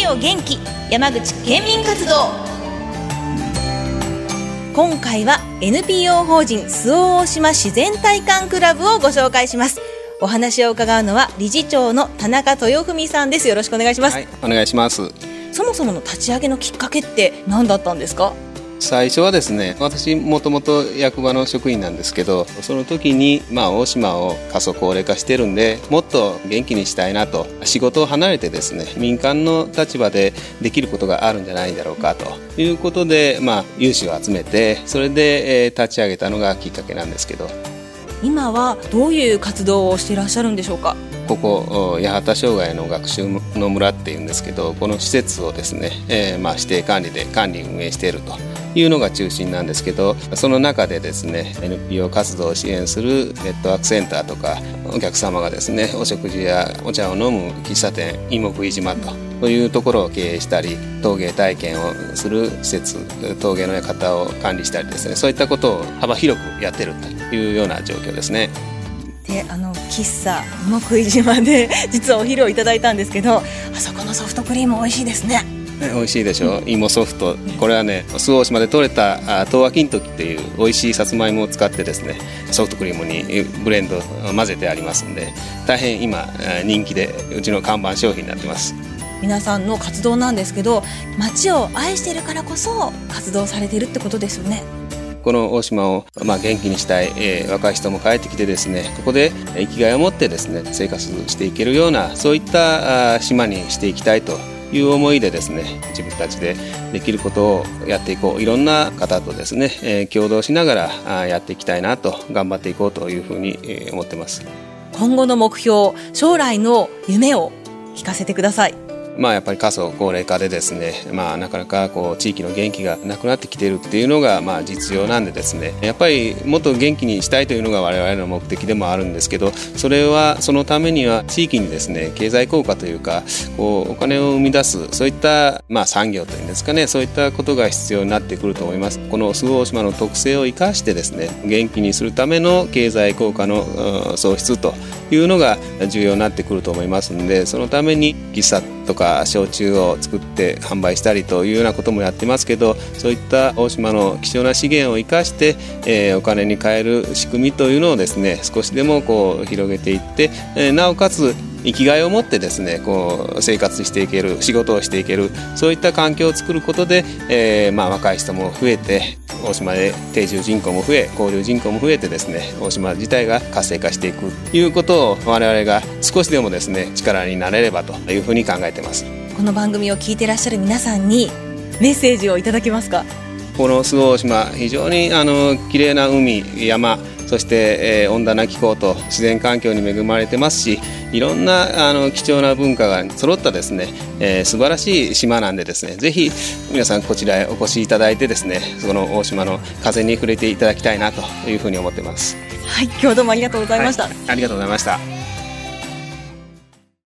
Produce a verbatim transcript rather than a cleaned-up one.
を元気、山口県民活動。今回は エヌピーオー 法人周防大島自然体感クラブをご紹介します。お話を伺うのは理事長の田中豊文さんです。よろしくお願いします。 はい、お願いします。 そもそもの立ち上げのきっかけって何だったんですか？ 最初はですね、私もともと役場の職員なんですけど、その時に、まあ、大島を過疎高齢化してるんで、もっと元気にしたいなと、仕事を離れてですね、民間の立場でできることがあるんじゃないだろうかということで、まあ、有志を集めて、それで、えー、立ち上げたのがきっかけなんですけど。 今はどういう活動をしていらっしゃるんでしょうか？ ここ八幡障害の学習の村っていうんですけど、この施設をですね、えーまあ、指定管理で管理運営しているというのが中心なんですけど、その中でですね エヌピーオー 活動を支援するネットワークセンターとか、お客様がですねお食事やお茶を飲む喫茶店芋食い島というところを経営したり、陶芸体験をする施設、陶芸の館を管理したりですね、そういったことを幅広くやっているというような状況ですね。 で、あの喫茶芋食い島で実はお昼をいただいたんですけど、あそこのソフトクリーム美味しいですね。 美味しいでしょ、うん、芋ソフト。これはね、周防大島で採れた東和金時っていう美味しいさつまいもを使ってですね、ソフトクリームにブレンド混ぜてありますんで、大変今人気でうちの看板商品になってます。 皆さんの活動なんですけど、町を愛しているからこそ活動されているってことですよね。 この大島を、まあ、元気にしたい、えー、若い人も帰ってきてですね、ここで生きがいを持ってですね生活していけるような、そういったあ島にしていきたいという思いでですね、自分たちでできることをやっていこう、いろんな方とですね、えー、共同しながらあやっていきたいなと、頑張っていこうというふうに、えー、思ってます。 今後の目標、将来の夢を聞かせてください。 まあ、やっぱり過疎高齢化でですね、まあ、なかなかこう地域の元気がなくなってきているっていうのがまあ実情なんでですね、やっぱりもっと元気にしたいというのが我々の目的でもあるんですけど、それはそのためには地域にですね経済効果というか、こうお金を生み出す、そういったまあ産業というんですかね、そういったことが必要になってくると思います。この周防大島の特性を生かしてですね、元気にするための経済効果の創出というのが重要になってくると思いますので、そのために喫茶とか焼酎を作って販売したりというようなこともやってますけど、そういった大島の貴重な資源を生かして、えー、お金に変える仕組みというのをですね、少しでもこう広げていって、えー、なおかつ生きがいを持ってですね、こう生活していける、仕事をしていける、そういった環境を作ることで、えーまあ、若い人も増えて、大島で定住人口も増え、交流人口も増えてですね、大島自体が活性化していくということを我々が少しでもですね力になれればというふうに考えています。 この番組を聞いていらっしゃる皆さんにメッセージをいただけますか？ この周防大島、非常にあの綺麗な海、山、そして、えー、温暖な気候と自然環境に恵まれてますし、いろんなあの貴重な文化が揃ったですね、えー、素晴らしい島なんでですね、ぜひ皆さんこちらへお越しいただいてですね、その大島の風に触れていただきたいなというふうに思っています。 はい、今日どうもありがとうございました。 はい、ありがとうございました。